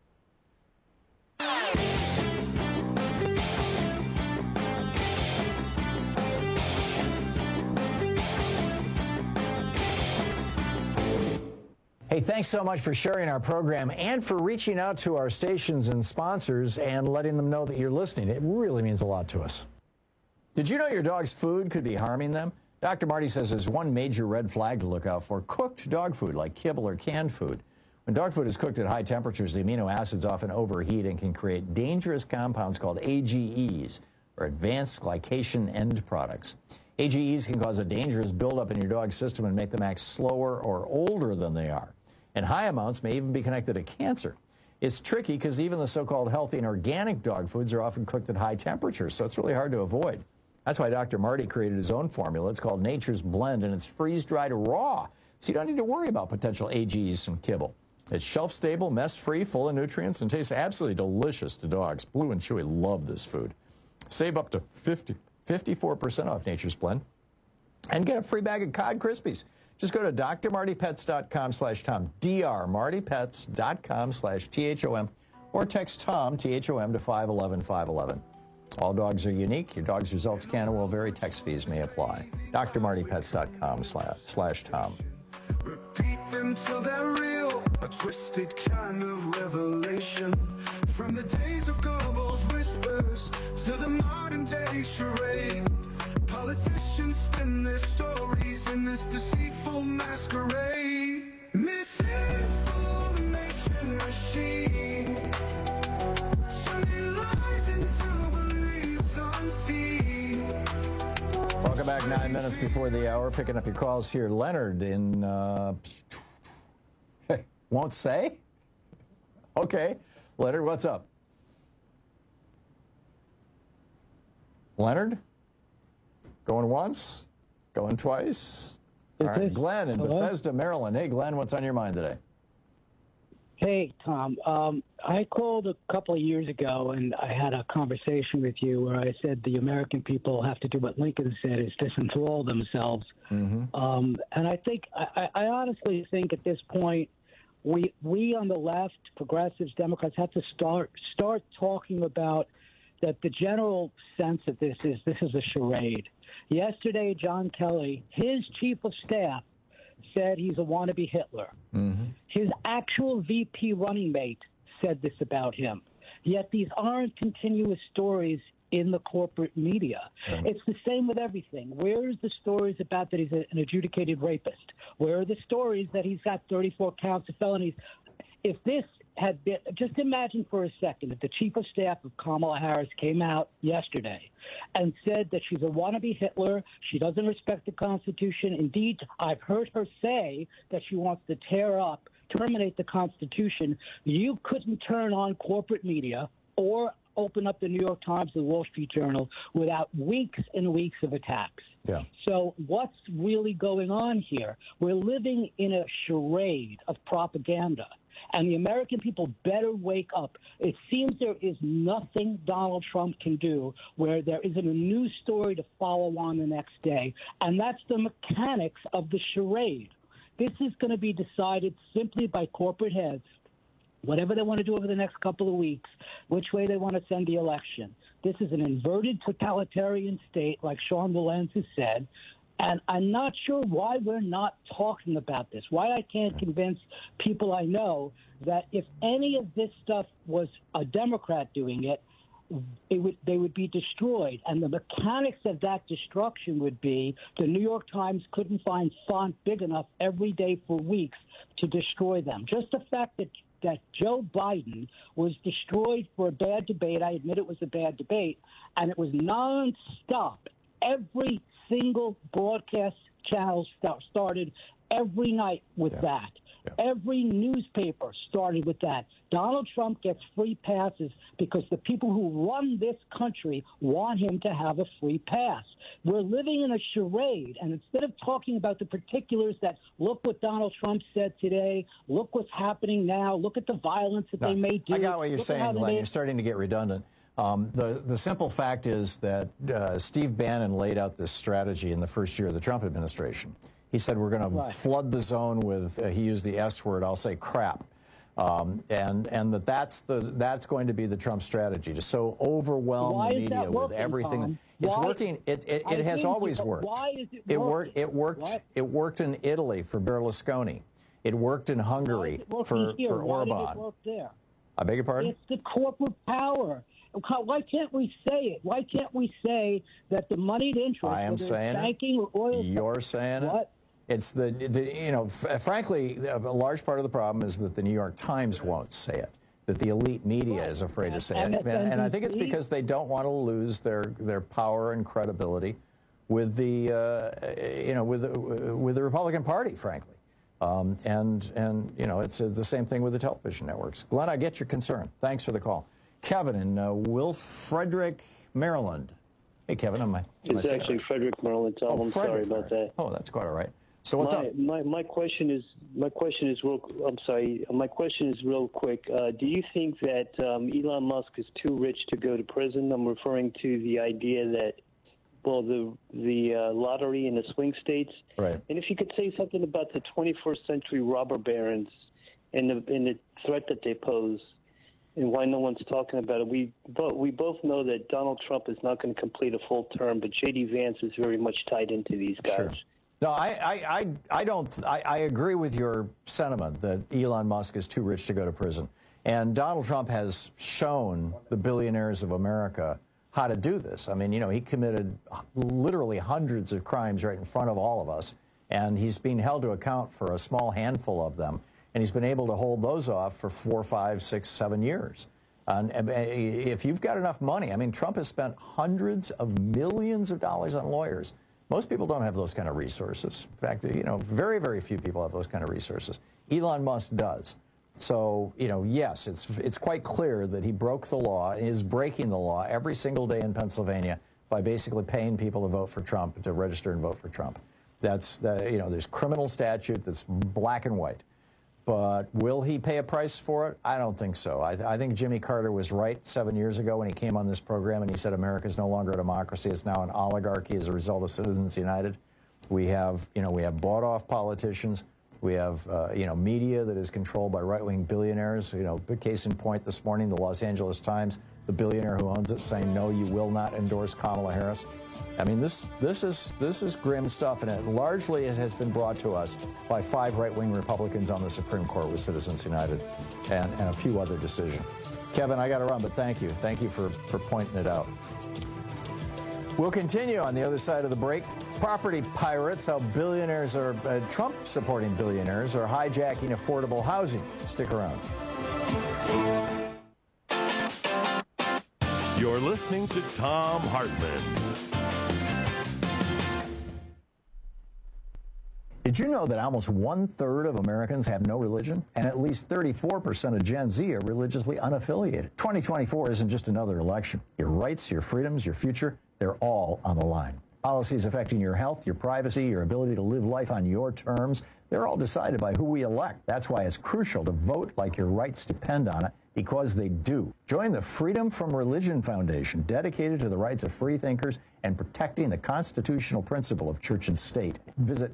Hey, thanks so much for sharing our program and for reaching out to our stations and sponsors and letting them know that you're listening. It really means a lot to us. Did you know your dog's food could be harming them? Dr. Marty says there's one major red flag to look out for: cooked dog food, like kibble or canned food. When dog food is cooked at high temperatures, the amino acids often overheat and can create dangerous compounds called AGEs, or advanced glycation end products. AGEs can cause a dangerous buildup in your dog's system and make them act slower or older than they are. And high amounts may even be connected to cancer. It's tricky because even the so-called healthy and organic dog foods are often cooked at high temperatures, so it's really hard to avoid. That's why Dr. Marty created his own formula. It's called Nature's Blend, and it's freeze-dried raw, so you don't need to worry about potential AGEs from kibble. It's shelf-stable, mess-free, full of nutrients, and tastes absolutely delicious to dogs. Blue and Chewy love this food. Save up to 54% off Nature's Blend and get a free bag of Cod Krispies. Just go to drmartypets.com/Tom, drmartypets.com/THOM, or text Tom, THOM, to 511-511. All dogs are unique. Your dog's results can and will vary. Text fees may apply. drmartypets.com/Tom. Repeat them till they're real, a twisted kind of revelation. From the days of Goebbels' whispers to the modern day charade, politicians spin their stories in this deceitful masquerade. Misinformation machine, turning lies into beliefs unseen. Welcome back. 9 minutes before the hour. Picking up your calls here. Leonard in, won't say? Okay. Leonard, what's up? Leonard? Going once? Going twice? All right. Glenn in Bethesda, Maryland. Hey, Glenn, what's on your mind today? Hey, Tom. I called a couple of years ago, and I had a conversation with you where I said the American people have to do what Lincoln said, is disenthrall themselves. Mm-hmm. And I think, I honestly think at this point, we on the left, progressives, Democrats, have to start talking about that the general sense of this is a charade. Yesterday, John Kelly, his chief of staff, said he's a wannabe Hitler. Mm-hmm. His actual VP running mate said this about him. Yet these aren't continuous stories in the corporate media. Mm-hmm. It's the same with everything. Where is the stories about that he's an adjudicated rapist? Where are the stories that he's got 34 counts of felonies? If this had been, just imagine for a second, if the chief of staff of Kamala Harris came out yesterday and said that she's a wannabe Hitler, she doesn't respect the Constitution. Indeed, I've heard her say that she wants to terminate the Constitution. You couldn't turn on corporate media or open up the New York Times, the Wall Street Journal without weeks and weeks of attacks. Yeah. So what's really going on here? We're living in a charade of propaganda. And the American people better wake up. It seems there is nothing Donald Trump can do where there isn't a news story to follow on the next day. And that's the mechanics of the charade. This is going to be decided simply by corporate heads, whatever they want to do over the next couple of weeks, which way they want to send the election. This is an inverted totalitarian state, like Sean Wilentz has said. And I'm not sure why we're not talking about this, why I can't convince people I know that if any of this stuff was a Democrat doing it, they would be destroyed. And the mechanics of that destruction would be the New York Times couldn't find font big enough every day for weeks to destroy them. Just the fact that that Joe Biden was destroyed for a bad debate. I admit it was a bad debate, and it was nonstop. Every single broadcast channel started every night with that. Every newspaper started with that. Donald Trump gets free passes because the people who run this country want him to have a free pass. We're living in a charade, and instead of talking about the particulars that look what Donald Trump said today, look what's happening now, look at the violence that they may do. I got what you're saying, Glenn. You're starting to get redundant. The simple fact is that Steve Bannon laid out this strategy in the first year of the Trump administration. He said we're going to flood the zone with, he used the S word, I'll say crap. And that's going to be the Trump strategy, to so overwhelm the media with everything. Tom? It's working. It has always worked. Why is it working? It worked in Italy for Berlusconi. It worked in Hungary for Orban. Why did it work there? I beg your pardon? It's the corporate power. Why can't we say it? Why can't we say that the moneyed interest, I am saying banking or oil? You're saying it. It's frankly, a large part of the problem is that the New York Times won't say it, that the elite media is afraid to say it. And I think it's because they don't want to lose their power and credibility with the, with the Republican Party, frankly. It's the same thing with the television networks. Glenn, I get your concern. Thanks for the call. Kevin in Will Frederick, Maryland. Hey, Kevin, It's actually Frederick, Maryland. Tom, I'm sorry about that. Oh, that's quite all right. So what's up? My question is real. I'm sorry. My question is real quick. Do you think that Elon Musk is too rich to go to prison? I'm referring to the idea that, well, the lottery in the swing states. Right. And if you could say something about the 21st century robber barons and the threat that they pose, and why no one's talking about it. We both know that Donald Trump is not going to complete a full term, but J.D. Vance is very much tied into these guys. Sure. No, I agree with your sentiment that Elon Musk is too rich to go to prison. And Donald Trump has shown the billionaires of America how to do this. I mean, he committed literally hundreds of crimes right in front of all of us, and he's being held to account for a small handful of them. And he's been able to hold those off for 4, 5, 6, 7 years. And if you've got enough money, I mean, Trump has spent hundreds of millions of dollars on lawyers. Most people don't have those kind of resources. In fact, very, very few people have those kind of resources. Elon Musk does. So, yes, it's quite clear that he broke the law, is breaking the law every single day in Pennsylvania by basically paying people to vote for Trump, to register and vote for Trump. There's criminal statute that's black and white. But will he pay a price for it? I don't think so. I think Jimmy Carter was right 7 years ago when he came on this program and he said America is no longer a democracy. It's now an oligarchy as a result of Citizens United. We have bought-off politicians. We have, media that is controlled by right-wing billionaires. Big case in point this morning, the Los Angeles Times, the billionaire who owns it saying, no, you will not endorse Kamala Harris. I mean, this is grim stuff, and it has been brought to us by 5 right-wing Republicans on the Supreme Court with Citizens United and a few other decisions. Kevin, I got to run, but thank you. Thank you for pointing it out. We'll continue on the other side of the break. Property pirates, how billionaires are, Trump-supporting billionaires are hijacking affordable housing. Stick around. You're listening to Thom Hartmann. Did you know that almost 1/3 of Americans have no religion? And at least 34% of Gen Z are religiously unaffiliated. 2024 isn't just another election. Your rights, your freedoms, your future, they're all on the line. Policies affecting your health, your privacy, your ability to live life on your terms, they're all decided by who we elect. That's why it's crucial to vote like your rights depend on it, because they do. Join the Freedom from Religion Foundation, dedicated to the rights of free thinkers and protecting the constitutional principle of church and state. Visit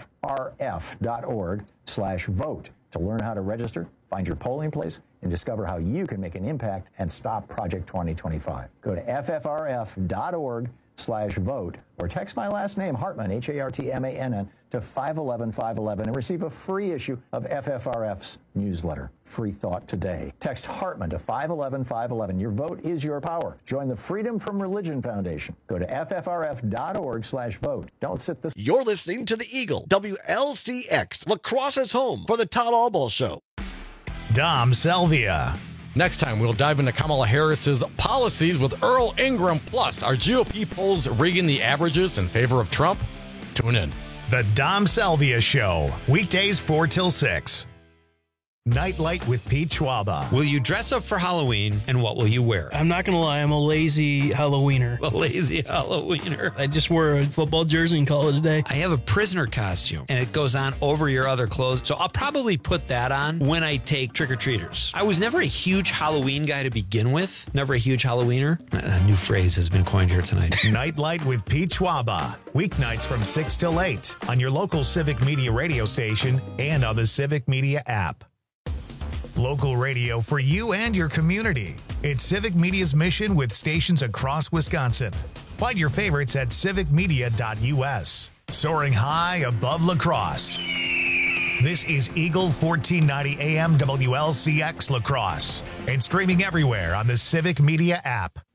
ffrf.org/vote to learn how to register, find your polling place, and discover how you can make an impact and stop Project 2025. Go to ffrf.org/vote or text my last name, Hartmann, Hartmann, to 511-511 and receive a free issue of FFRF's newsletter, Free Thought Today. Text Hartmann to 511-511. Your vote is your power. Join the Freedom from Religion Foundation. Go to ffrf.org/vote. Don't sit this. You're listening to The Eagle, WLCX, La Crosse's home for the Todd Albaugh Show. Dom Selvia. Next time, we'll dive into Kamala Harris's policies with Earl Ingram. Plus, are GOP polls rigging the averages in favor of Trump? Tune in. The Dom Selvia Show, weekdays 4 till 6. Nightlight with Pete Schwaba. Will you dress up for Halloween, and what will you wear? I'm not going to lie, I'm a lazy Halloweener. A lazy Halloweener. I just wore a football jersey and call it a day. I have a prisoner costume, and it goes on over your other clothes, so I'll probably put that on when I take trick-or-treaters. I was never a huge Halloween guy to begin with. Never a huge Halloweener. A new phrase has been coined here tonight. Nightlight with Pete Schwaba. Weeknights from 6 till 8 on your local Civic Media radio station and on the Civic Media app. Local radio for you and your community. It's Civic Media's mission with stations across Wisconsin. Find your favorites at civicmedia.us. Soaring high above La Crosse. This is Eagle 1490 AM WLCX La Crosse and streaming everywhere on the Civic Media app.